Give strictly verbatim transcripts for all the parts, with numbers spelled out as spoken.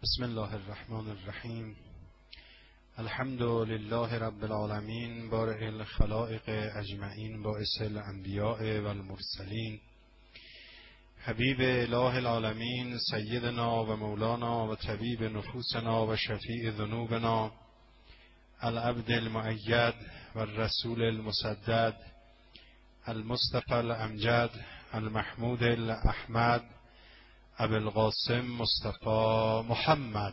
بسم الله الرحمن الرحیم. الحمد لله رب العالمین بارئ الخلائق اجمعین باعث الانبیاء و المرسلین حبیب اله العالمین سیدنا و مولانا و طبیب نفوسنا و شفیع ذنوبنا العبد المؤید و الرسول المسدد المصطفى الامجد المحمود الاحمد ابو القاسم مصطفى محمد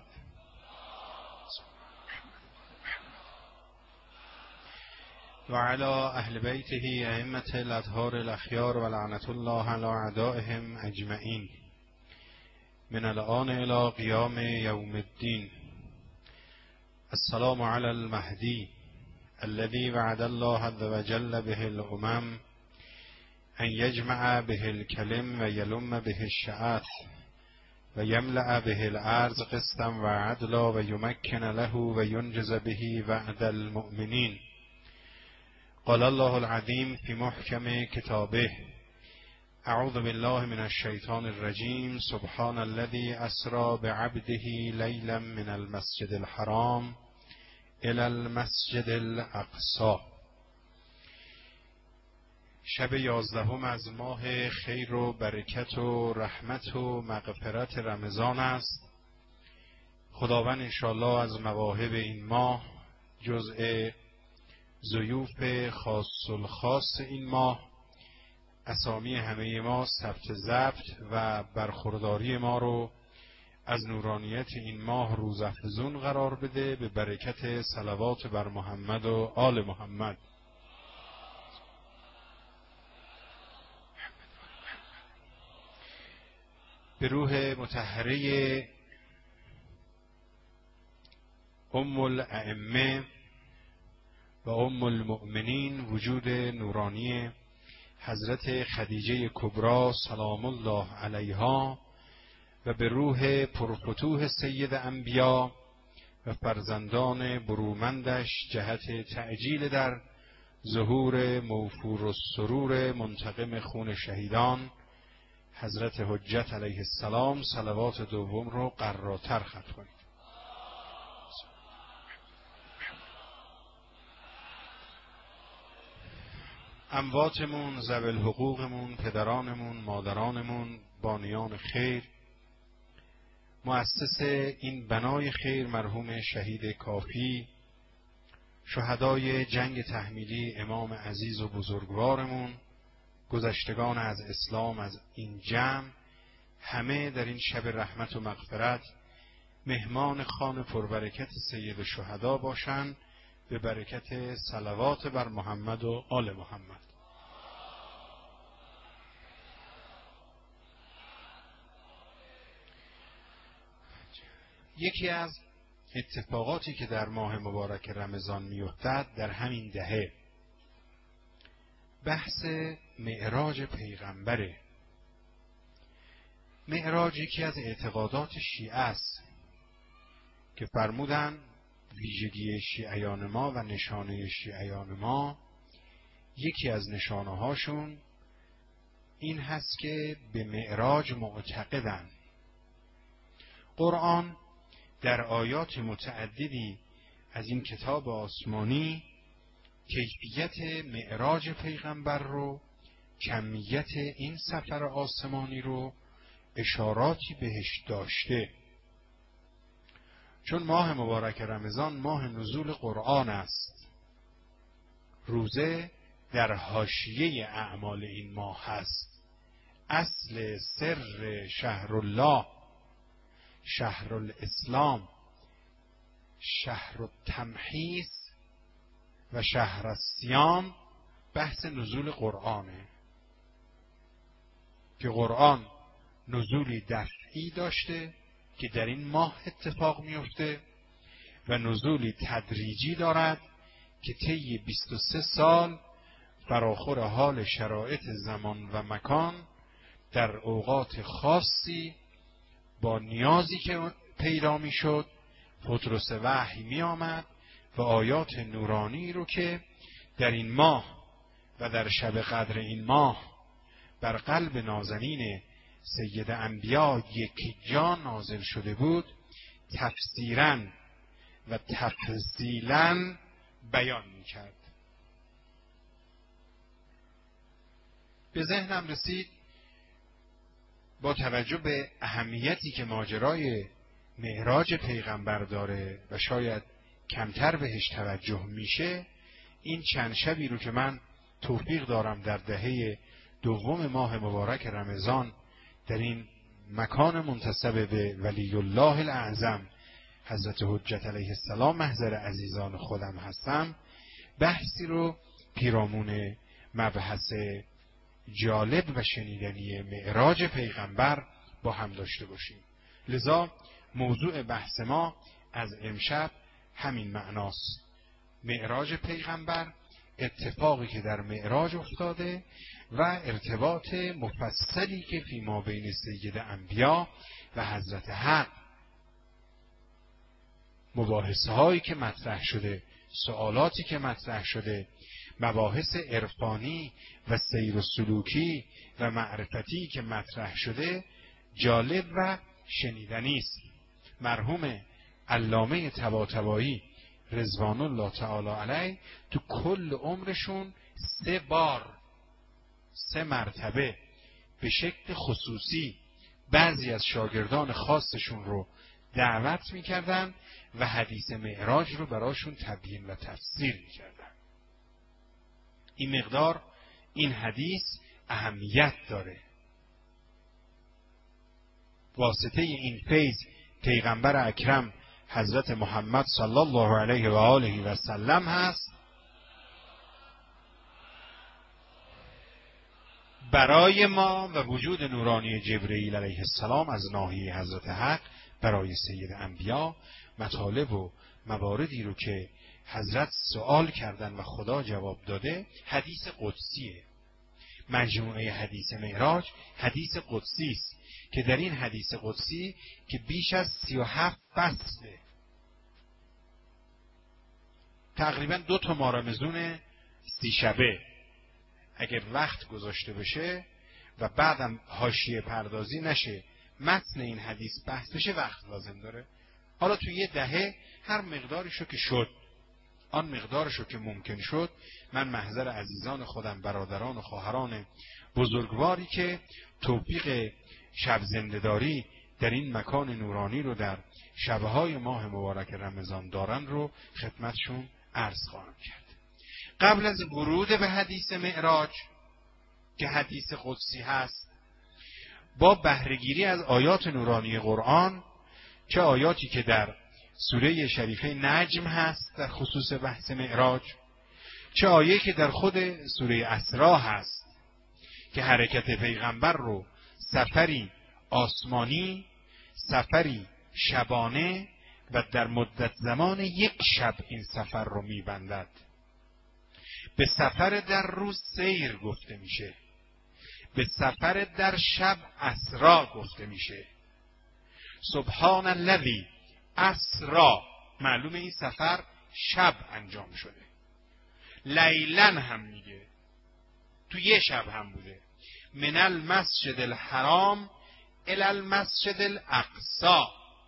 و علی اهل بیته ائمة الاطهار الاخیار و لعنة الله علی اعدائهم اجمعین من الآن الی قیام یوم الدین. السلام علی المهدی الذي وعد الله عز وجل به الامم ان یجمع به الکلم و یلم به الشعث و یملأ به الارض قسطا و عدلا و یمکن له و ینجز به وعد المؤمنین. قال الله العظیم فی محکم کتابه اعوذ بالله من الشیطان الرجیم سبحان الذی اسری بعبده لیلا من المسجد الحرام الی المسجد الاقصی. شب یازدهم از ماه خیر و برکت و رحمت و مغفرت رمضان است. خداوند انشاءالله از مواهب این ماه جزء ضیوف خاص الخاص این ماه اسامی همه ما ثبت ضبط و برخورداری ما رو از نورانیت این ماه روزافزون قرار بده به برکت صلوات بر محمد و آل محمد. به روح مطهره ام الائمه و ام المؤمنین وجود نورانی حضرت خدیجه کبری سلام الله علیها و به روح پرفتوح سید انبیا و فرزندان برومندش جهت تعجیل در ظهور موفور السرور منتقم خون شهیدان حضرت حجت علیه السلام صلوات دوم رو قراتر ختم کنید. امواتمون، ذوی الحقوقمون، پدرانمون، مادرانمون، بانیان خیر، مؤسس این بنای خیر مرحوم شهید کافی، شهدای جنگ تحمیلی امام عزیز و بزرگوارمون، گذشتگان از اسلام از این جمع، همه در این شب رحمت و مغفرت مهمان خوان پربرکت سید الشهدا باشند به برکت صلوات بر محمد و آل محمد. یکی از اتفاقاتی که در ماه مبارک رمضان میافتد در همین دهه بحث معراج پیغمبره. معراج یکی از اعتقادات شیعه است که فرمودن ویژگی شیعیان ما و نشانه شیعیان ما، یکی از نشانه هاشون این هست که به معراج معتقدن. قرآن در آیات متعددی از این کتاب آسمانی کیفیت معراج پیغمبر رو، کمیت این سفر آسمانی رو اشاراتی بهش داشته. چون ماه مبارک رمضان ماه نزول قرآن است، روزه در حاشیه اعمال این ماه هست. اصل سر شهر الله، شهر الاسلام، شهر التمحیص و شهر الصیام بحث نزول قرآنه که قرآن نزولی دفعی داشته که در این ماه اتفاق میفته و نزولی تدریجی دارد که طی بیست و سه سال فراخور حال شرایط زمان و مکان در اوقات خاصی با نیازی که پیدا می شد پترس وحی می آمد و آیات نورانی رو که در این ماه و در شب قدر این ماه بر قلب نازنین سید انبیا یکی جا نازل شده بود تفسیراً و تفصیلاً بیان میکرد. به ذهنم رسید با توجه به اهمیتی که ماجرای معراج پیغمبر داره و شاید کمتر بهش توجه میشه، این چند شبی رو که من توفیق دارم در دهه دوم ماه مبارک رمضان در این مکان منتسب به ولی الله الاعظم حضرت حجت علیه السلام محضر عزیزان خودم هستم، بحثی رو پیرامون مبحث جالب و شنیدنی معراج پیغمبر با هم داشته باشیم. لذا موضوع بحث ما از امشب همین معناست: معراج پیغمبر، اتفاقی که در معراج افتاده و ارتباط مفصلی که فیما بین سید انبیا و حضرت حق، مباحثه هایی که مطرح شده، سوالاتی که مطرح شده، مباحث عرفانی و سیر و سلوکی و معرفتی که مطرح شده جالب و شنیدنی است. مرحوم علامه طباطبایی رضوان الله تعالی علیه تو کل عمرشون سه بار سه مرتبه به شکل خصوصی بعضی از شاگردان خاصشون رو دعوت میکردن و حدیث معراج رو براشون تبیین و تفسیر میکردن. این مقدار این حدیث اهمیت داره. واسطه این فیض پیغمبر اکرم حضرت محمد صلی الله علیه و آله و سلم هست. برای ما و وجود نورانی جبرئیل علیه السلام از ناحیه حضرت حق برای سید انبیا مطالب و مواردی رو که حضرت سوال کردن و خدا جواب داده حدیث قدسیه. مجموعه حدیث معراج حدیث قدسی است که در این حدیث قدسی که بیش از سی و هفت فصله، تقریبا دو تا مارمزون سی شبه اگر وقت گذاشته بشه و بعدم حاشیه پردازی نشه متن این حدیث بحث بشه وقت لازم داره. حالا تو یه دهه هر مقداریشو که شد، آن مقدارشو که ممکن شد، من محضر عزیزان خودم، برادران و خواهران بزرگواری که توفیق شب زنده‌داری در این مکان نورانی رو در شبهای ماه مبارک رمضان دارن رو خدمتشون عرض خواهم کرد. قبل از ورود به حدیث معراج که حدیث قدسی هست، با بهره‌گیری از آیات نورانی قرآن، چه آیاتی که در سوره شریفه نجم هست در خصوص بحث معراج، چه آیه که در خود سوره اسراء هست که حرکت پیغمبر رو سفری آسمانی، سفری شبانه و در مدت زمان یک شب این سفر رو میبندد. به سفر در روز سیر گفته میشه، به سفر در شب اسرا گفته میشه. سبحان الذی اسرا، معلومه این سفر شب انجام شده. لیلن هم میگه، تو یه شب هم بوده. من المسجد الحرام الی المسجد الاقصی،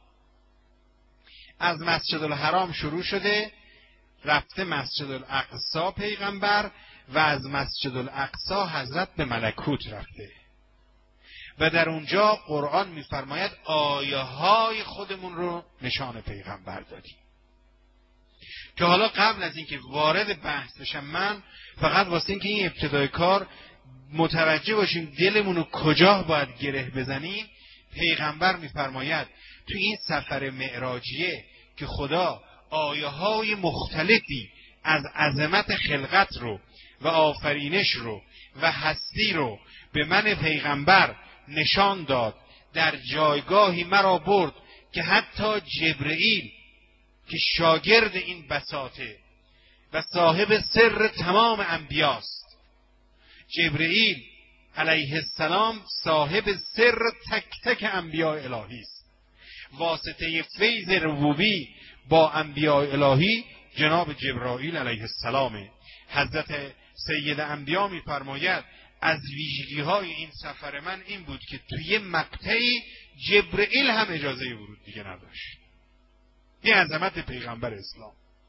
از مسجد الحرام شروع شده رفته مسجد الاقصی پیغمبر و از مسجد الاقصی حضرت به ملکوت رفته و در اونجا قرآن میفرماید آیه های خودمون رو نشان پیغمبر دادیم. که حالا قبل از اینکه وارد بحث بشم، من فقط واسه اینکه این ابتدای کار متوجه باشیم دلمون رو کجا باید گره بزنیم، پیغمبر میفرماید تو این سفر معراجیه که خدا آیه های مختلفی از عظمت خلقت رو و آفرینش رو و هستی رو به من پیغمبر نشان داد، در جایگاهی مرا برد که حتی جبرئیل که شاگرد این بساطه و صاحب سر تمام انبیاست، جبرئیل علیه السلام صاحب سر تک تک انبیاء الهی است، واسطه فیض ربوبی با انبیاء الهی جناب جبرائیل علیه السلام. حضرت سید انبیا می‌فرماید از ویژگی های این سفر من این بود که توی مقطعی جبرئیل هم اجازه ورود دیگه نداشت. این عظمت پیغمبر اسلام.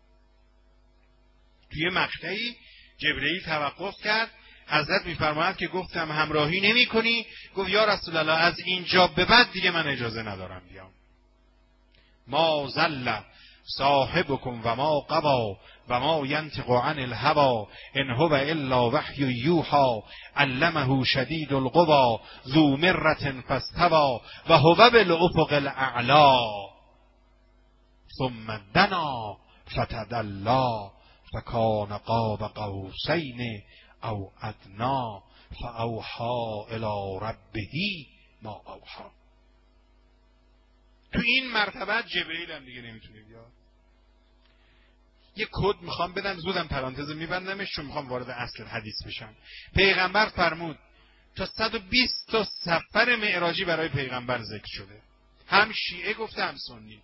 توی مقطعی جبرئیل توقف کرد، حضرت میفرماید که گفتم همراهی نمی کنی؟ گفت یا رسول الله از اینجا به بعد دیگه من اجازه ندارم بیام. ما ضل صاحبکم و ما غوی و ما ینطق عن الهوی ان هو الا وحی یوحی علمه شدید القوی ذو مرة فاستوی و هو بالافق الاعلی ثم دنا فتدلی فکان قاب قوسین او ادنا فاوحی الی ربه ما اوحی. تو این مرتبه جبرئیل هم دیگه نمیتونه بیاد. یه کد میخوام بدم، زودم پرانتز میبندمش چون میخوام وارد اصل حدیث بشم. پیغمبر فرمود تا صد و بیست تا سفر معراجی برای پیغمبر ذکر شده، هم شیعه گفته هم سنی.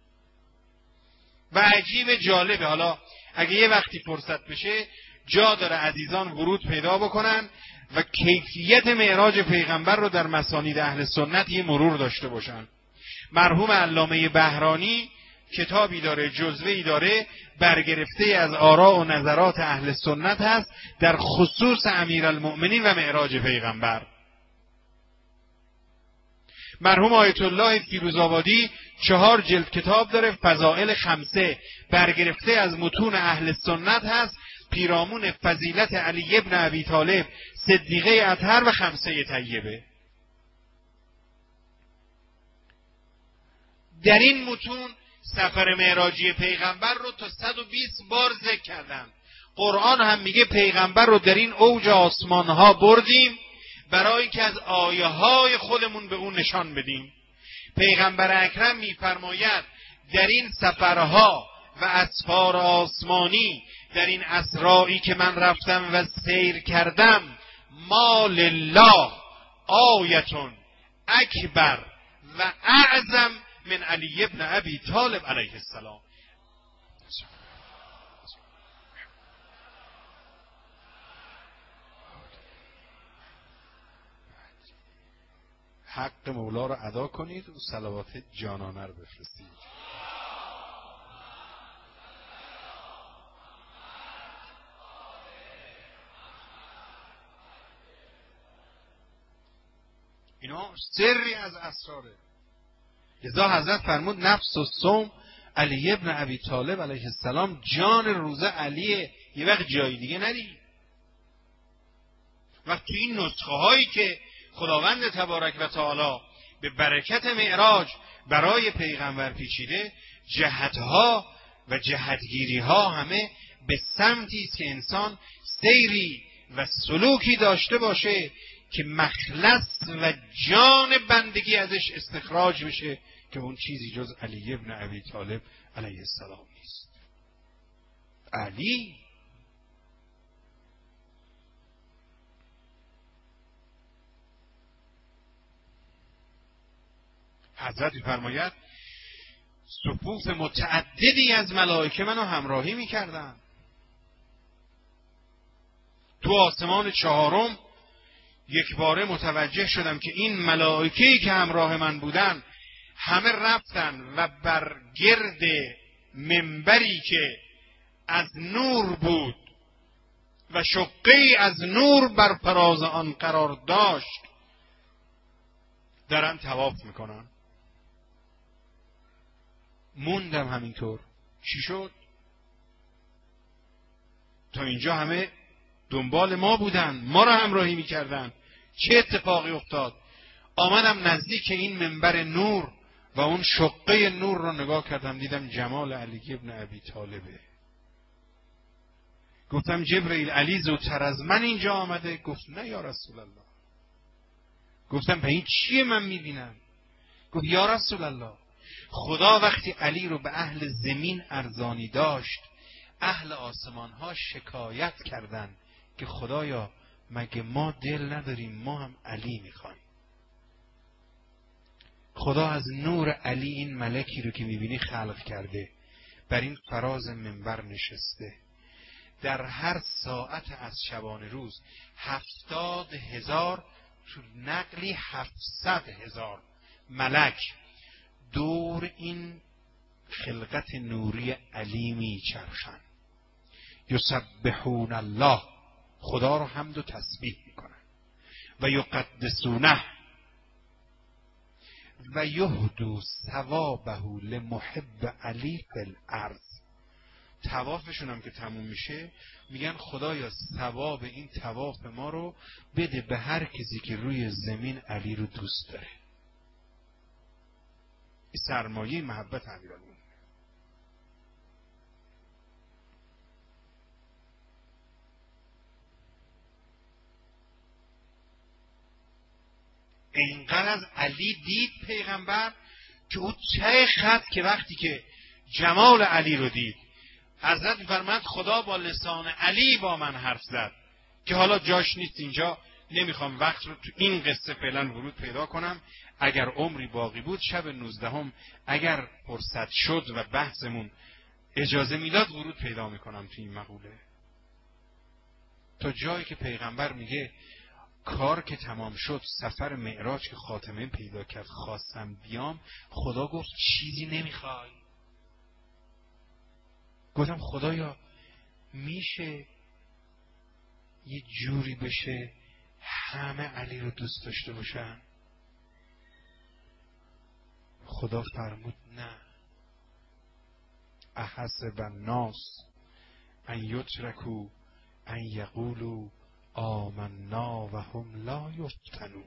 و عجیب جالبه، حالا اگه یه وقتی فرصت بشه جا داره عزیزان ورود پیدا بکنن و کیفیت معراج پیغمبر رو در مسانید اهل سنت یه مرور داشته باشن. مرحوم علامه بهرانی کتابی داره، جزوه‌ای داره برگرفته از آراء و نظرات اهل سنت هست در خصوص امیرالمؤمنین و معراج پیغمبر. مرحوم آیت الله فیروزآبادی چهار جلد کتاب داره، فضائل خمسه، برگرفته از متون اهل سنت هست، پیرامون فضیلت علی ابن ابی طالب، صدیقه اطهر و خمسه طیبه. در این متون سفر معراجی پیغمبر رو تا صد و بیست بار ذکر کردن. قرآن هم میگه پیغمبر رو در این اوج آسمان ها بردیم برای که از آیه های خودمون به اون نشان بدیم. پیغمبر اکرم میفرماید در این سفرها و اسفار آسمانی، در این اسرایی که من رفتم و سیر کردم، ما لله آیتون اکبر و اعظم من علی ابن ابی طالب علیه السلام. حق مولا رو ادا کنید و صلوات جانانه رو بفرستید. اینا سری از اسراره. لذا حضرت فرمود نفس و صوم علی ابن ابی طالب علیه السلام، جان روزه علیه، یه وقت جای دیگه نری. وقتی این نسخه هایی که خداوند تبارک و تعالی به برکت معراج برای پیغمبر پیچیده، جهتها و جهتگیری ها همه به سمتی است که انسان سیری و سلوکی داشته باشه که مخلص و جان بندگی ازش استخراج بشه، که اون چیزی جز علی ابن ابی طالب علیه السلام نیست. علی حضرت فرماید صفوف متعددی از ملائکه منو همراهی میکردن. تو آسمان چهارم یک باره متوجه شدم که این ملائکه‌ای که همراه من بودن همه رفتن و بر گرد منبری که از نور بود و شقه‌ای از نور بر فراز آن قرار داشت دارن طواف میکنن. موندم همینطور. چی شد؟ تا اینجا همه دنبال ما بودن، ما را همراهی میکردن. چه اتفاقی افتاد؟ آمدم نزدیک این منبر نور و اون شقه نور رو نگاه کردم، دیدم جمال علی ابن ابی طالبه. گفتم جبرئیل علی زودتر از من اینجا آمده؟ گفت نه یا رسول الله. گفتم به این چیه من میبینم؟ گفت یا رسول الله، خدا وقتی علی رو به اهل زمین ارزانی داشت، اهل آسمان ها شکایت کردند که خدایا مگه ما دل نداریم، ما هم علی میخوایم. خدا از نور علی این ملکی رو که میبینی خلق کرده، بر این فراز منبر نشسته. در هر ساعت از شبانه روز هفتاد هزار، تو نقلی هفتصد هزار ملک دور این خلقت نوری علی میچرخند. یسبحون الله، خدا رو حمد و تسبیح میکنن. و یقدسونه و یهدو ثوابه لمحب علی فی الارض. طوافشون هم که تموم میشه میگن خدایا ثواب این طواف ما رو بده به هر کسی که روی زمین علی رو دوست داره. این سرمایه محبت امیرالمومنین. اینقدر از علی دید پیغمبر که او چه خط که وقتی که جمال علی رو دید، حضرت می‌فرماید خدا با لسان علی با من حرف زد که حالا جاش نیست اینجا، نمیخوام وقت رو تو این قصه فعلا ورود پیدا کنم. اگر عمری باقی بود شب نوزدهم اگر فرصت شد و بحثمون اجازه میداد ورود پیدا میکنم تو این مقوله، تا جایی که پیغمبر میگه کار که تمام شد، سفر معراج که خاتمه پیدا کرد، خواستم بیام، خدا گفت چیزی نمیخوای؟ گفتم خدایا میشه یه جوری بشه همه علی رو دوست داشته باشن؟ خدا فرمود نه. احسب الناس ان یترکوا ان یقولوا آمنا و هم لا یفتنون.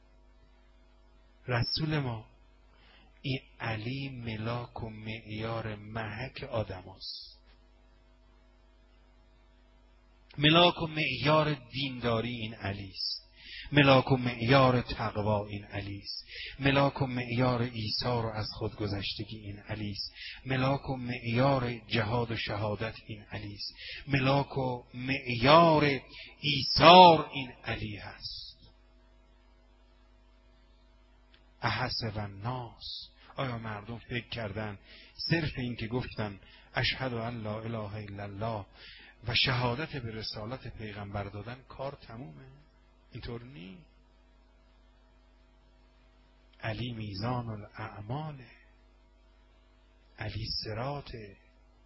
رسول ما این علی ملاک و معیار محک آدم هست. ملاک و معیار دینداری این علی است. ملاک و معیار تقوا این علی است. ملاک و معیار ایثار و از خود گذشتگی این علی است. ملاک و معیار جهاد و شهادت این علی است. ملاک و معیار ایثار این علی هست. احسب الناس، آیا مردم فکر کردن صرف این که گفتن اشهد ان لا اله الا الله و شهادت به رسالت پیغمبر دادن کار تمومه؟ اینطور نی. علی میزان الاعماله، علی صراطه.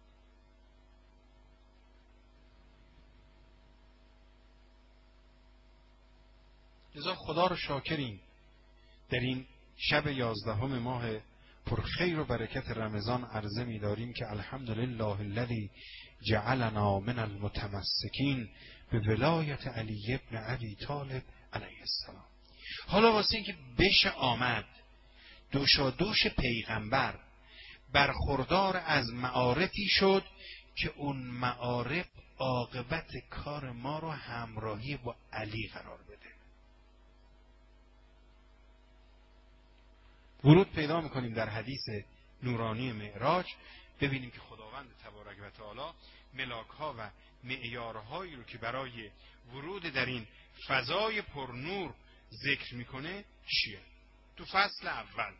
لذا خدا رو شاکریم در این شب یازدهم ماه پرخیر و برکت رمضان عرضه می داریم که الحمدلله الذی جعلنا من المتمسکین به ولایت علی ابن ابی طالب علیه السلام. حالا واسه این که بشه آمد دوشا دوش پیغمبر برخوردار از معارفی شد که اون معارف عاقبت کار ما رو همراهی با علی قرار بده. ورود پیدا میکنیم در حدیث نورانی معراج، ببینیم که خداوند تبارک و تعالی ملاک‌ها و معیارهایی رو که برای ورود در این فضای پرنور ذکر میکنه چیه؟ تو فصل اول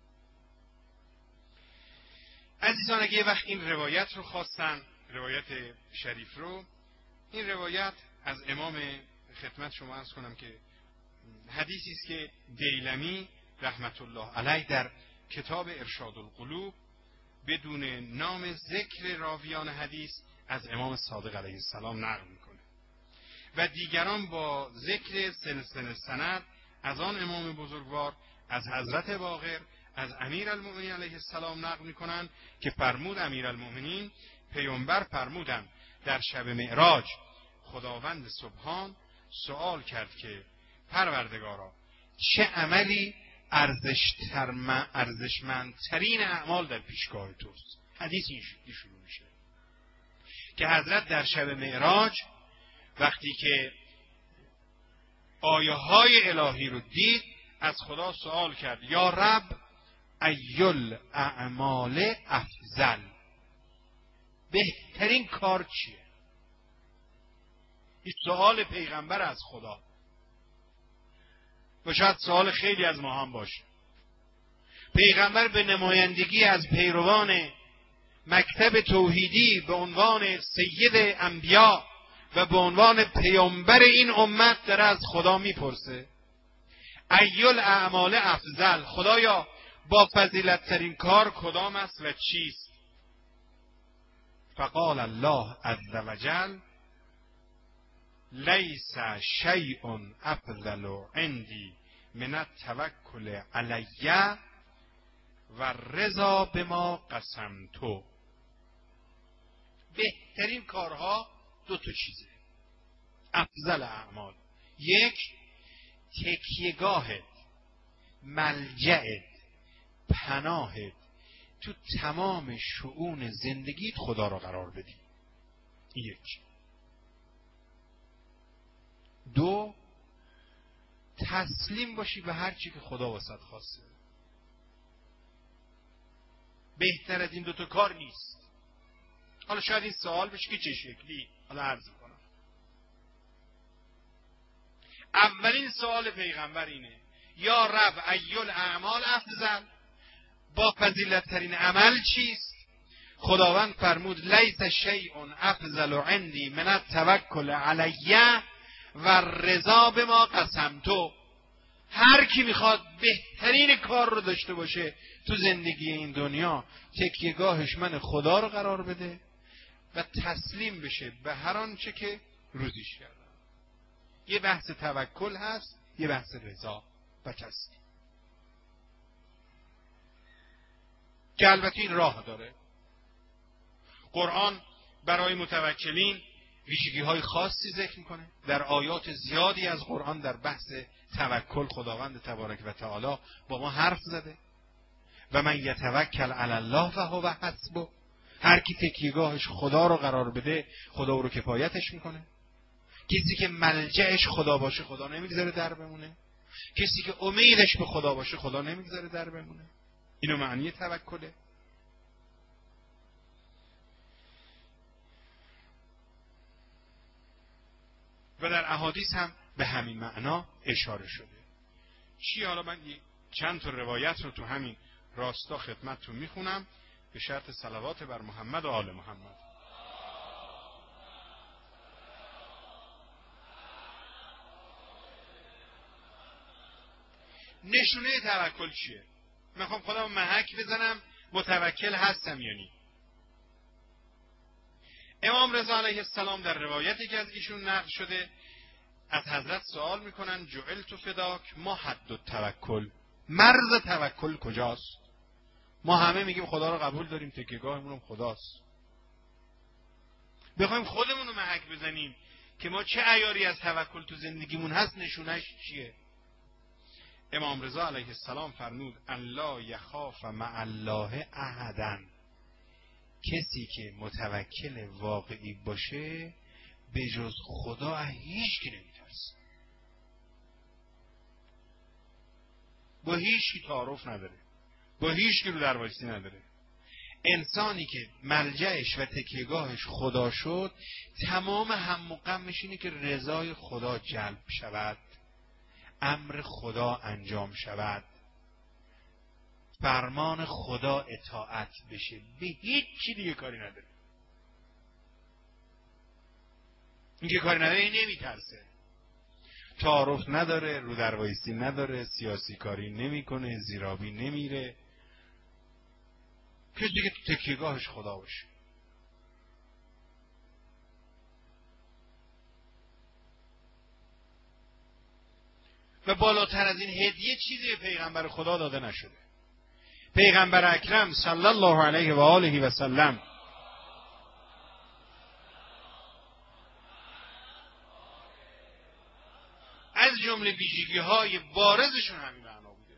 عزیزان اگه یه وقت این روایت رو خواستن، روایت شریف رو، این روایت از امام، خدمت شما عرض کنم که حدیثی است که دیلمی رحمت الله علیه در کتاب ارشاد القلوب بدون نام ذکر راویان حدیث از امام صادق علیه السلام نقل میکنه و دیگران با ذکر سلسله سند از آن امام بزرگوار از حضرت باقر از امیرالمؤمنین علیه السلام نقل میکنن که فرمود امیرالمؤمنین پیامبر فرمودند در شب معراج خداوند سبحان سوال کرد که پروردگارا چه عملی ارزشمندترین اعمال در پیشگاه توست؟ حدیث این شروع میشه که حضرت در شب معراج وقتی که آیه های الهی رو دید از خدا سوال کرد یا رب ایل اعمال افضل، بهترین کار چیه؟ این سوال پیغمبر از خدا و شاید سوال خیلی از ما هم باشه. پیغمبر به نمایندگی از پیروان مکتب توحیدی به عنوان سید انبیا و به عنوان پیامبر این امت داره از خدا میپرسه ایل اعمال افضل، خدایا با فضیلت ترین کار کدام است و چیست؟ فقال الله عز وجل لیس شیء افضل عندی من التوکل علی و رضا بما قسمت. بهترین کارها دو تا چیزه، افضل اعمال. یک، تکیهگاهت، ملجأت، پناهت تو تمام شؤون زندگیت خدا را قرار بدی. یک. دو، تسلیم باشی به هر چی که خدا واسط خواسته. بهتر از این دوتا کار نیست. حالا شاید این سوال بشه که چه شکلی؟ حالا عرض کنم. اولین سوال پیغمبر اینه یا رب ایل اعمال افضل، با فضیلت ترین عمل چیست؟ خداوند فرمود لیس شیء افضل عندی من التوکل علی و رضا بما قسمت. هر کی میخواد بهترین کار رو داشته باشه تو زندگی این دنیا، تکیهگاهش من خدا رو قرار بده و تسلیم بشه به هر آنچه که روزیش کردم. یه بحث توکل هست، یه بحث رضا و تسلیم که البته این راه داره. قرآن برای متوکلین ویژگی های خاصی ذکر میکنه. در آیات زیادی از قرآن در بحث توکل خداوند تبارک و تعالی با ما حرف زده. و من یتوکل علی الله فهو حسبه. هر کی تکیهگاهش خدا رو قرار بده خدا رو کفایتش میکنه. کسی که ملجأش خدا باشه خدا نمیگذاره در بمونه. کسی که امیدش به خدا باشه خدا نمیگذاره در بمونه. اینو معنی توکله. و در احادیث هم به همین معنا اشاره شده. چی؟ حالا من چند تا روایت رو تو همین راستا خدمتتون میخونم به شرط صلوات بر محمد و آل محمد. نشونه توکل چیه؟ میخوام خودم محک بزنم متوکل هستم یا نی. امام رضا علیه السلام در روایتی که از ایشون نقل شده از حضرت سوال میکنن جعلت فداک ما حد التوکل، مرز توکل کجاست؟ ما همه میگیم خدا رو قبول داریم، تکیهگاهمون خداست. بخوایم خودمون رو محک بزنیم که ما چه عیاری از توکل تو زندگیمون هست، نشونش چیه؟ امام رضا علیه السلام فرمود الله یخاف مع الله احدا. کسی که متوکل واقعی باشه به جز خدا هیچ کی نمیترسه، با هیچ کی تعارف نداره، با هیچ کی رو در وایسی نداره. انسانی که ملجأش و تکیهگاهش خدا شد تمام هم و غمش اینه که رضای خدا جلب شود، امر خدا انجام شود، فرمان خدا اطاعت بشه، به هیچ چی دیگه کاری نداره. این که کاری نداره این نمیترسه، تعارف نداره، رو در وایسی نداره، سیاسی کاری نمیکنه، زیرابی نمیره. کسی که تو تکیهگاهش خدا باشه. و بالاتر از این هدیه چیزی به پیغمبر خدا داده نشده. پیغمبر اکرم صلی الله علیه و آله و سلم از جمله ویژگی‌های بارزشون همین معنا بوده.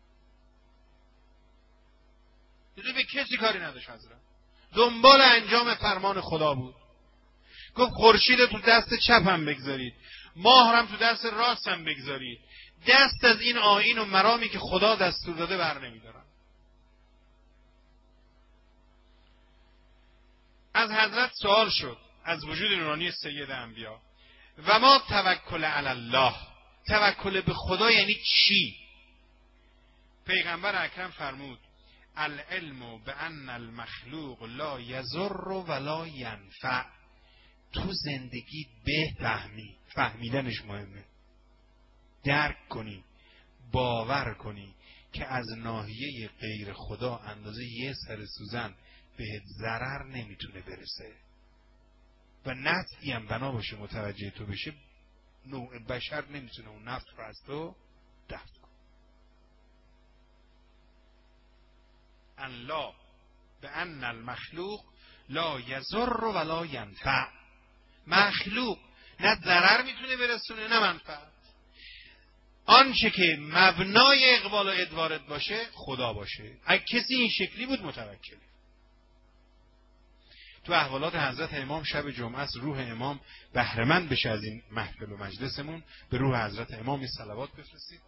دیگه به کسی کاری نداشت، حضرت دنبال انجام فرمان خدا بود. گفت خورشید تو دست چپم بگذارید، ماه هم تو دست راستم بگذارید، دست از این آیین و مرامی که خدا دستور داده بر نمیدارم. از حضرت سوال شد از وجود نورانی سید انبیا و ما توکل علی الله، توکل به خدا یعنی چی؟ پیغمبر اکرم فرمود العلم بان المخلوق لا یضر ولا ینفع. تو زندگی بفهمی، فهمیدنش مهمه، درک کنی، باور کنی که از ناحیه غیر خدا اندازه یه سر سوزن بهت ضرر نمیتونه برسه و نفعی هم بنا باشه متوجه تو بشه، نوع بشر نمیتونه اون نفع رو از تو دفع کنه. الله به ان المخلوق لا یضر ولا ینفع. مخلوق نه ضرر میتونه برسونه نه منفعت. آنچه که مبنای اقبال و ادوارت باشه خدا باشه. اگه کسی این شکلی بود متوکله. تو احوالات حضرت امام شب جمعه است، روح امام بهره‌مند بشه از این محفل و مجلسمون، به روح حضرت امام صلوات بفرستید.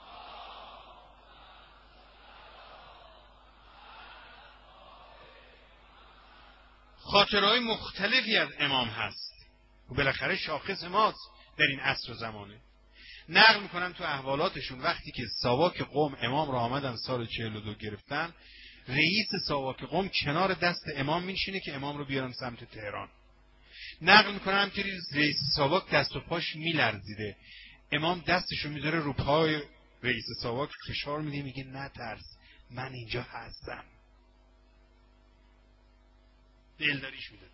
خاطرهای مختلفی از امام هست و بالاخره شاخص ماست در این عصر و زمانه. نقل میکنن تو احوالاتشون وقتی که ساواک قوم امام را آمدن سال چهل و دو گرفتن، رئیس ساواک قوم کنار دست امام میشینه که امام رو بیارن سمت تهران. نقل میکنن همطوری رئیس ساواک دست و پاش میلرزیده، امام دستشو میذاره رو پای رئیس ساواک فشار میده، میگه نترس من اینجا هستم. دلداریش میداده.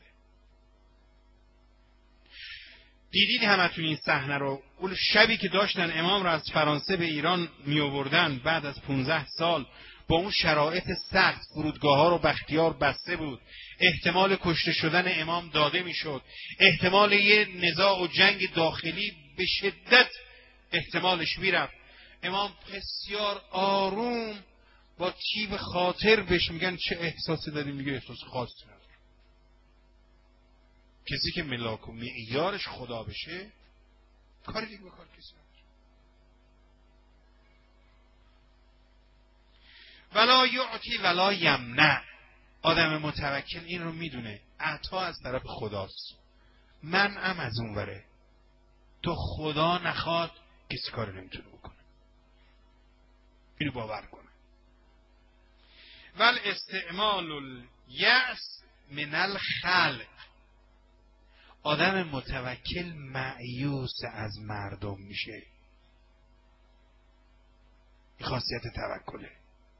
دیدید همتون این صحنه رو، اون شبی که داشتن امام رو از فرانسه به ایران می آوردن بعد از پانزده سال با اون شرایط سخت، فرودگاه ها رو بختیار بسته بود، احتمال کشته شدن امام داده میشد، احتمال یه نزاع و جنگ داخلی به شدت احتمالش میرفت. امام بسیار آروم با طیب خاطر بهش میگن چه احساسی داری؟ میگه احساس خاصی نداره. کسی که ملاک و معیارش خدا بشه کاری دیگه بکار کسی نداره. ولا یعطی ولا یمنع. آدم متوکل این رو میدونه عطا از طرف خداست، منعم از اون وره. تو خدا نخواد کسی کار نمیتونه بکنه. اینو باور کنه. ول استعمال الیأس من الخلق. آدم متوکل مایوس از مردم میشه. این خاصیت توکله.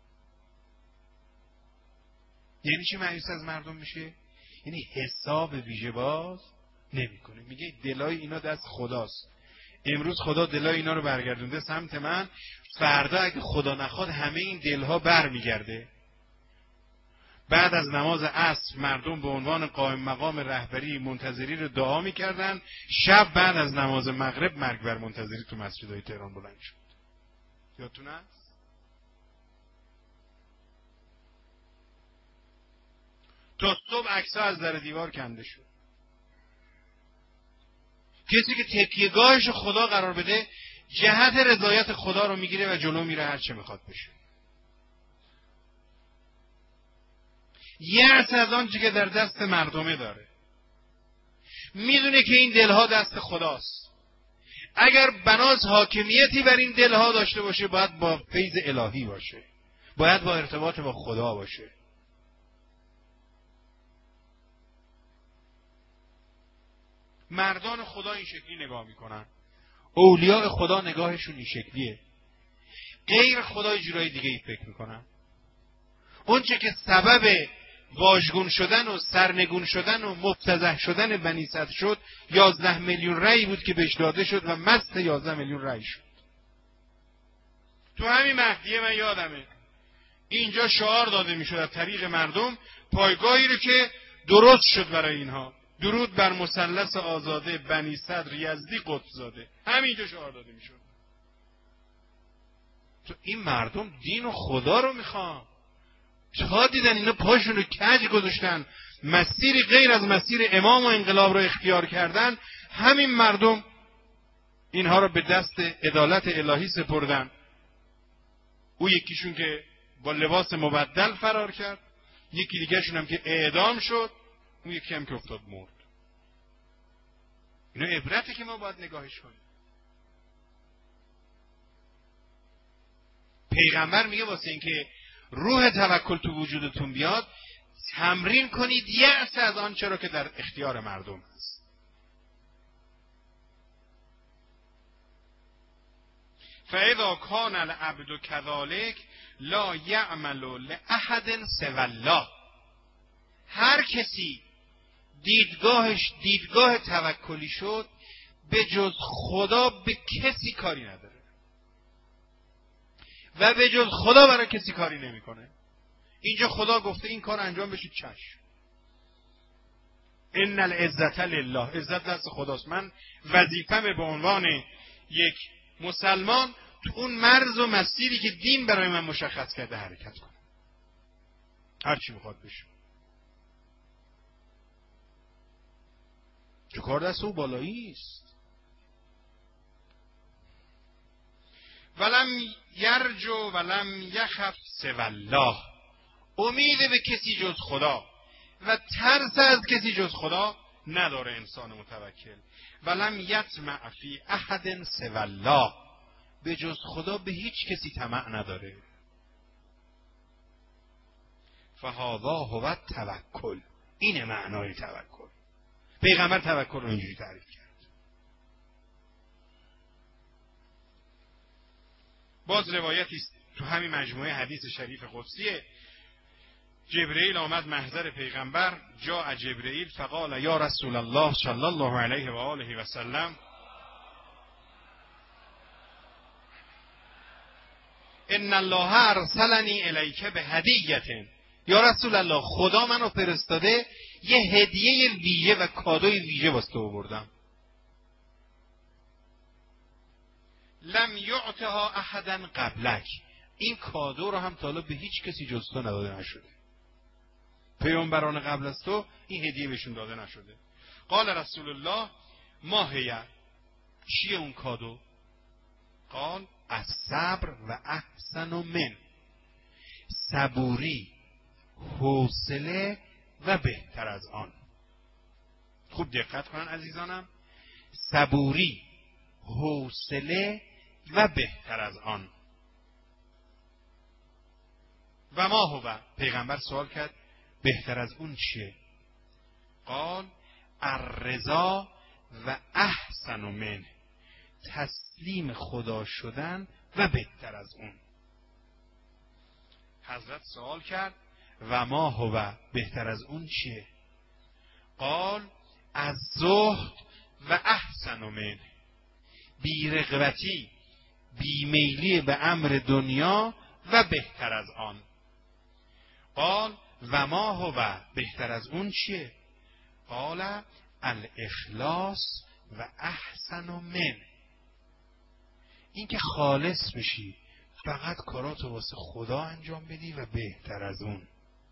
یعنی چی مایوس از مردم میشه؟ یعنی حساب ویژه باز نمیکنه. میگه دلای اینا دست خداست. امروز خدا دلای اینا رو برگردونده سمت من، فردا اگه خدا نخواد همه این دلها برمیگرده. بعد از نماز عصر مردم به عنوان قائم مقام رهبری منتظری رو دعا میکردن، شب بعد از نماز مغرب مرگ بر منتظری تو مسجدهای تهران بلند شد. یادتون هست؟ تا صبح عکس‌ها از در دیوار کنده شد. کسی که تکیه‌گاهش خدا قرار بده جهت رضایت خدا رو میگیره و جلو میره هر چه میخواد بشه. یأس از آنچه که در دست مردمه داره. میدونه که این دلها دست خداست. اگر بناز حاکمیتی بر این دلها داشته باشه باید با فیض الهی باشه، باید با ارتباط با خدا باشه. مردان خدا این شکلی نگاه میکنن، اولیاء خدا نگاهشون این شکلیه. غیر خدا جورای دیگه ای فکر میکنن. اون چه که سبب واژگون شدن و سرنگون شدن و مفتضح شدن بنی صدر شد، یازده میلیون رأی بود که بهش داده شد و مست یازده میلیون رأی شد. تو همین مهدیه من یادمه اینجا شعار داده میشد از طریق مردم، پایگاهی رو که درست شد برای اینها، درود بر مثلث آزاده بنی صدر یزدی قطبزاده، همینجا شعار داده میشد. تو این مردم دین و خدا رو میخوان. تا دیدن اینا پاشون رو کج گذاشتن، مسیری غیر از مسیر امام و انقلاب رو اختیار کردن، همین مردم اینها رو به دست عدالت الهی سپردن. او یکیشون که با لباس مبدل فرار کرد، یکی دیگه شون هم که اعدام شد، اون یکی هم که افتاد مرد. اینا عبرته که ما باید نگاهش کنیم. پیغمبر میگه واسه اینکه روح توکل تو وجودتون بیاد تمرین کنید یأس از آنچه را که در اختیار مردم است. فاذا کان العبد کذالک لا یعمل لاحد سوی الله. هر کسی دیدگاهش دیدگاه توکلی شد، به جز خدا به کسی کاری نداره و به جز خدا برای کسی کاری نمیکنه. اینجا خدا گفته این کار انجام بشه، چشم. ان العزة لله، عزت دست خداست. من وظیفه‌مه به عنوان یک مسلمان تو اون مرز و مسیری که دین برای من مشخص کرده حرکت کنم، هر چی بخواد بشه. تو کار دست او بالایی است. ولم یرجو ولم یخف سوی الله، امید به کسی جز خدا و ترس از کسی جز خدا نداره انسان متوکل. ولم یطمع فی احد سوی الله، به جز خدا به هیچ کسی طمع نداره. فهذا هو التوکل، این معنای توکل. پیغمبر توکل رو اینجوری تعریف کرد. باز روایتی است تو همین مجموعه حدیث شریف قدسیه. جبرئیل آمد محضر پیغمبر، جاء جبرئیل فقال یا رسول الله صلی الله علیه و آله و سلم ان الله ارسلنی الیک بهدیه. یا رسول الله، خدا منو فرستاده یه هدیه ویژه و کادوی ویژه واسه تو آوردم. لم یعطها احدا قبلک، این کادو رو هم تا حالا به هیچ کسی جز تو نداده نشده. پیامبران قبل از تو این هدیه بهشون داده نشده. قال رسول الله ما هی، چیه اون کادو؟ قال الصبر و احسن من، صبوری، حوصله و بهتر از آن. خوب دقت کنن عزیزانم، صبوری، حوصله و بهتر از آن. و ما هو، پیغمبر سوال کرد بهتر از اون چیه؟ قال الرضا و احسن من، تسلیم خدا شدن و بهتر از اون. حضرت سوال کرد و ما هو، بهتر از اون چیه؟ قال از زهد و احسن من، بی‌رغبتی، بیمیلی به امر دنیا و بهتر از آن. قال و ما هو، بهتر از اون چیه؟ قال الاخلاص و احسن من، این که خالص بشی، فقط کاراتو واسه خدا انجام بدی و بهتر از اون.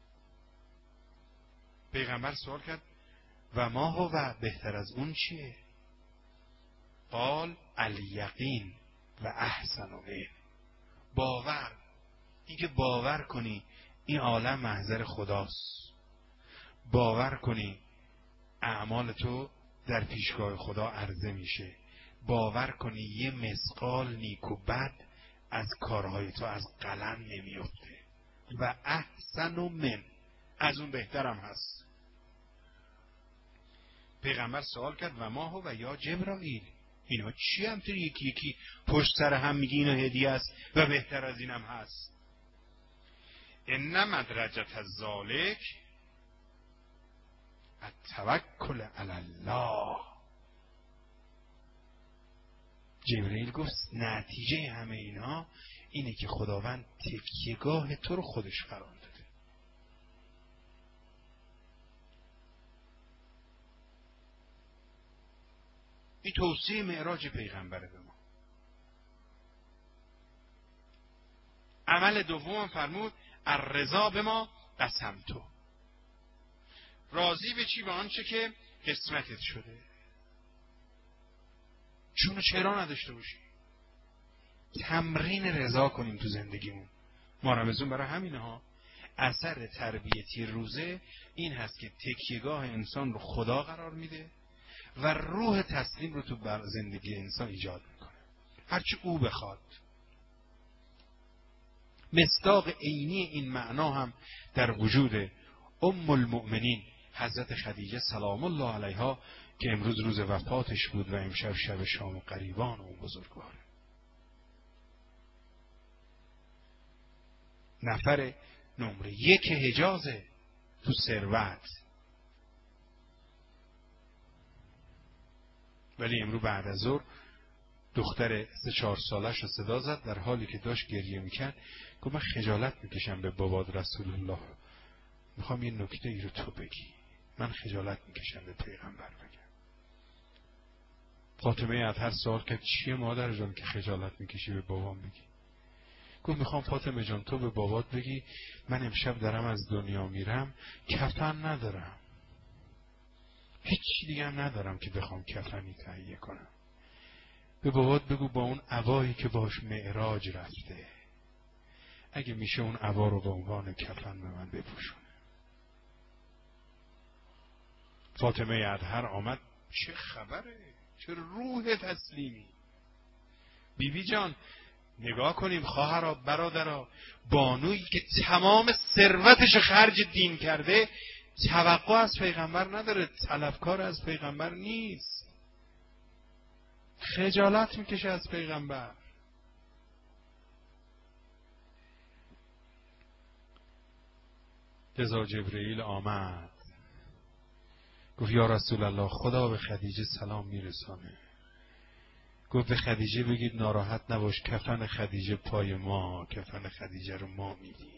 پیغمبر سوال کرد و ما هو، بهتر از اون چیه؟ قال الیقین و احسن من، باور، این که باور کنی این عالم محضر خداست، باور کنی اعمال تو در پیشگاه خدا عرضه میشه، باور کنی یه مثقال نیک و بد از کارهای تو از قلم نمیفته و احسن من، از اون بهترم هست. پیغمبر سوال کرد و ما هو و یا جبرائیل، اینا چی همطوری یکی یکی پشت سر هم میگی اینا هدیه است و بهتر از اینم هست؟ ان مدرجت الذالک التوکل علی الله. جبرئیل گفت نتیجه همه اینا اینه که خداوند تکیهگاه تو رو خودش قرار داده. این توصیه معراج پیغمبره به ما. عمل دوم فرمود الرضا به ما قسمتو، راضی به چی؟ به آنچه که قسمتت شده. چونو چرا نداشته باشی؟ تمرین رضا کنیم تو زندگیمون. ما رمضان برای همینه ها. اثر تربیتی روزه این هست که تکیهگاه انسان رو خدا قرار میده و روح تسلیم رو تو بر زندگی انسان ایجاد میکنه، هرچی او بخواد. مصداق عینی این معنا هم در وجود ام المؤمنین حضرت خدیجه سلام الله علیها که امروز روز وفاتش بود و امشب شب شام قریبان و بزرگواره. نفر نمره یک حجازه تو ثروت. ولی امروز بعد از ظهر دختر سه چهار سالش رو صدا زد، در حالی که داشت گریه میکرد، گفت من خجالت میکشم به بابات رسول الله، میخوام یه نکته ای رو تو بگی، من خجالت میکشم به پیغمبر بگم. فاطمه اطهر سوال کرد چیه مادر جان که خجالت میکشی به بابام بگی؟ گفت میخوام فاطمه جان تو به بابات بگی من امشب دارم از دنیا میرم، کفن ندارم، هیچ دیگه هم ندارم که بخوام کفنی تهیه کنم. به بابات بگو با اون عبایی که باش معراج رفته، اگه میشه اون عبا رو به عنوان کفن به من بپوشونه. فاطمه اطهر آمد، چه خبره؟ چه روح تسلیمی. بی بی جان نگاه کنیم خواهرها برادرها، بانویی که تمام ثروتش خرج دین کرده توقع از پیغمبر نداره، طلبکار از پیغمبر نیست، خجالت میکشه از پیغمبر. لذا جبرئیل آمد گفت یا رسول الله خدا به خدیجه سلام میرسانه. گفت به خدیجه بگید ناراحت نباش، کفن خدیجه پای ما، کفن خدیجه رو ما میدیم.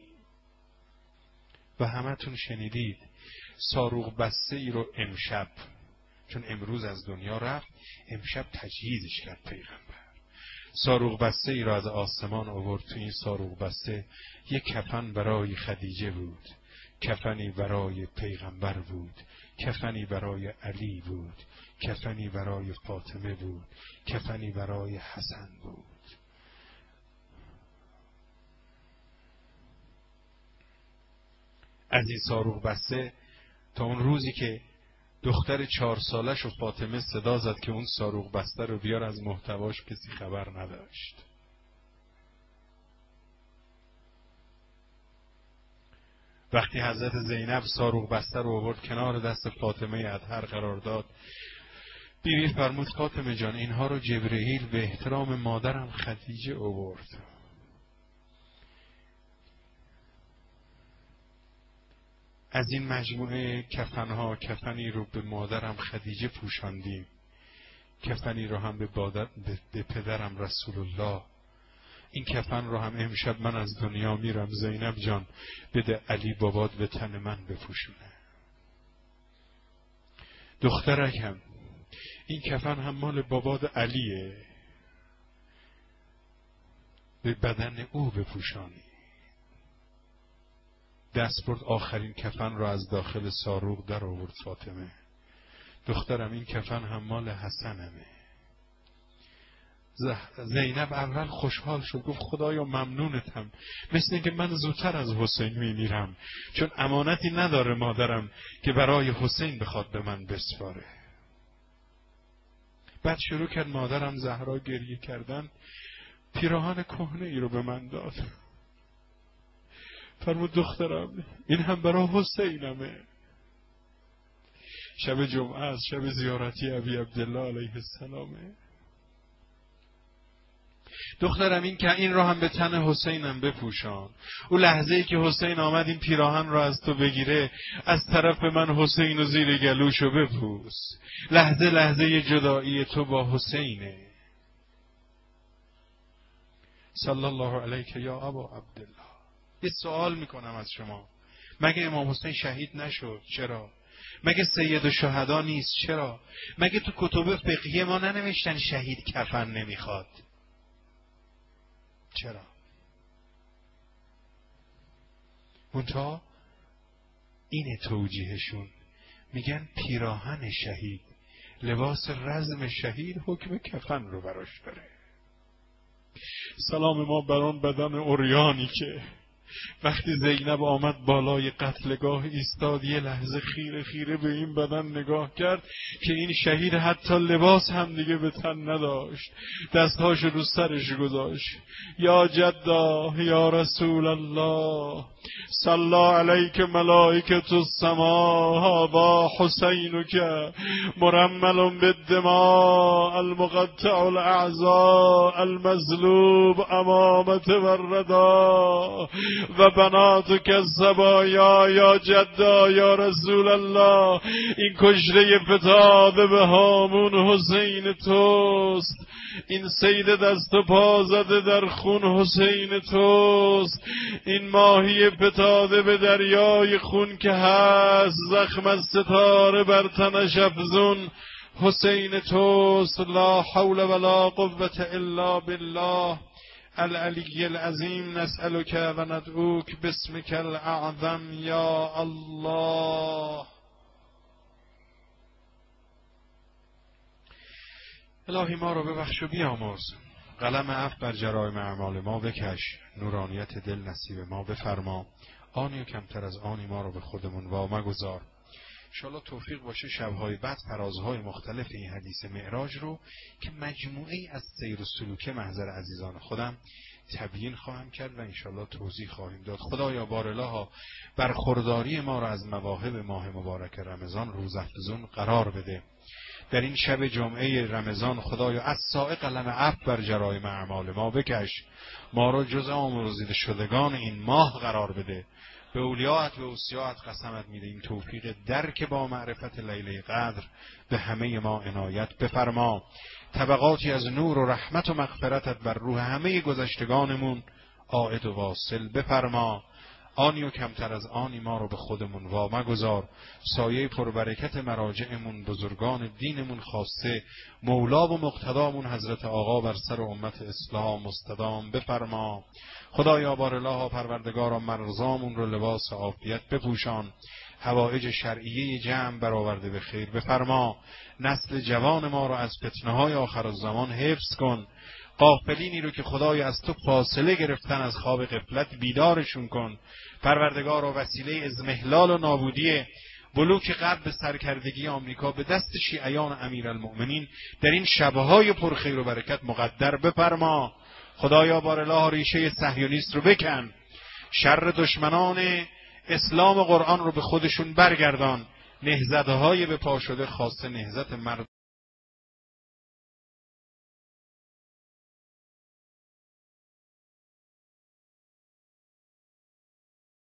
و همتون شنیدید صاروخ بسته ای رو امشب، چون امروز از دنیا رفت، امشب تجهیزش کرد پیغمبر. صاروخ بسته ای رو از آسمان آورد. تو این صاروخ بسته یک کفن برای خدیجه بود، کفنی برای پیغمبر بود، کفنی برای علی بود، کفنی برای فاطمه بود، کفنی برای حسن بود. از این صاروخ بسته تا اون روزی که دختر چهار سالش و فاطمه صدا زد که اون صاروخ بسته رو بیار از محتواش، کسی خبر نداشت. وقتی حضرت زینب صاروخ بسته رو آورد کنار دست فاطمه اطهر قرار داد، بیبی فرمود فاطمه جان اینها رو جبرئیل به احترام مادرم خدیجه آورد. از این مجموعه کفنها کفنی رو به مادرم خدیجه پوشاندیم، کفنی رو هم به, بادر به پدرم رسول الله. این کفن رو هم امشب من از دنیا میرم، زینب جان بده علی بابات به تن من بپوشونه. دخترکم این کفن هم مال بابات علیه، به بدن او بپوشانی. دست برد آخرین کفن رو از داخل صاروخ در آورد فاطمه. دخترم این کفن هم مال حسنمه. زینب اول خوشحال شد، گفت خدایا ممنونتم، مثل اینکه من زودتر از حسین میمیرم، چون امانتی نداره مادرم که برای حسین بخواد به من بسپاره. بعد شروع کرد مادرم زهرا گریه کردن، پیراهن کهنه ای رو به من داد، فرمود دخترم این هم برای حسینمه. شب جمعه از شب زیارتی ابی عبدالله علیه السلامه. دخترم این که این رو هم به تن حسینم بپوشان. او لحظه ای که حسین آمد این پیراهن رو از تو بگیره، از طرف من حسین و زیر گلوشو بپوس. لحظه لحظه جدایی تو با حسینه. صلی الله علیک یا ابا عبدالله. یه سوال میکنم از شما، مگه امام حسین شهید نشد؟ چرا؟ مگه سید الشهدا نیست؟ چرا؟ مگه تو کتب فقهی ما ننوشتن شهید کفن نمیخواد؟ چرا؟ منتها اینه توجیهشون، میگن پیراهن شهید، لباس رزم شهید حکم کفن رو براش داره. سلام ما بر آن بدن عریانی که وقتی زینب آمد بالای قتلگاه ایستاد، یه لحظه خیره خیره به این بدن نگاه کرد که این شهید حتی لباس هم دیگه به تن نداشت، دستهاش رو سرش گذاشت. یا جدا یا رسول الله صلی علیک ملائکة السماء هذا حسینک مرمل بالدماء المقطع الاعضاء المظلوب امام توردا و بناتک الصبایا یا جدا یا رسول الله. این کشته فتاده به هامون حسین توست، این سید دست و پا زده در خون حسین توست، این ماهی فتاده به دریای خون که هست زخم از ستاره بر تنش افزون حسین توست. لا حول ولا قوة الا بالله العلی العظیم. نسألک و ندعوک باسمک الاعظم یا الله. الهی ما رو ببخش و بیامرز، قلم عفو بر جرایم اعمال ما بکش، نورانیت دل نصیب ما بفرما، آنی و کمتر از آنی ما رو به خودمون وا مگذار. انشاءالله توفیق باشه شبهای بعد فرازهای مختلف این حدیث معراج رو که مجموعی از سیر و سلوک محضر عزیزان خودم تبیین خواهم کرد و انشاءالله توضیح خواهیم داد. خدایا بارالله برخورداری ما را از مواهب ماه مبارک رمضان روزافزون قرار بده. در این شب جمعه رمضان خدایا از سائق قلم عفو بر جرایم اعمال ما بکش، ما را جز آمرزیده شدگان این ماه قرار بده. به اولیاءت و اوصیاءت قسمت میدهیم توفیق درک با معرفت لیله قدر به همه ما عنایت بفرما. طبقاتی از نور و رحمت و مغفرتت بر روح همه گذشتگانمون عائد و واصل بفرما. آنی و کمتر از آنی ما رو به خودمون وا مگذار. سایه پربرکت مراجعمون، بزرگان دینمون خاصه، مولا و مقتدامون حضرت آقا بر سر امت اسلام مستدام بفرما. خدایا بارالله پروردگارا مرزامون رو لباس عافیت بپوشان، حوائج شرعیه جمع برآورده به خیر بفرما. نسل جوان ما رو از فتنه‌های آخر الزمان حفظ کن. غافلینی رو که خدای از تو فاصله گرفتن از خواب غفلت بیدارشون کن. پروردگار و وسیله اضمحلال و نابودی بلوک غرب به سرکردگی آمریکا به دست شیعیان امیرالمؤمنین در این شبهای پرخیر و برکت مقدر بفرما. خدایا بارالله ریشه صهیونیست رو بکن، شر دشمنان اسلام و قرآن رو به خودشون برگردان. نهضت‌های به پا شده خاصه نهضت مرد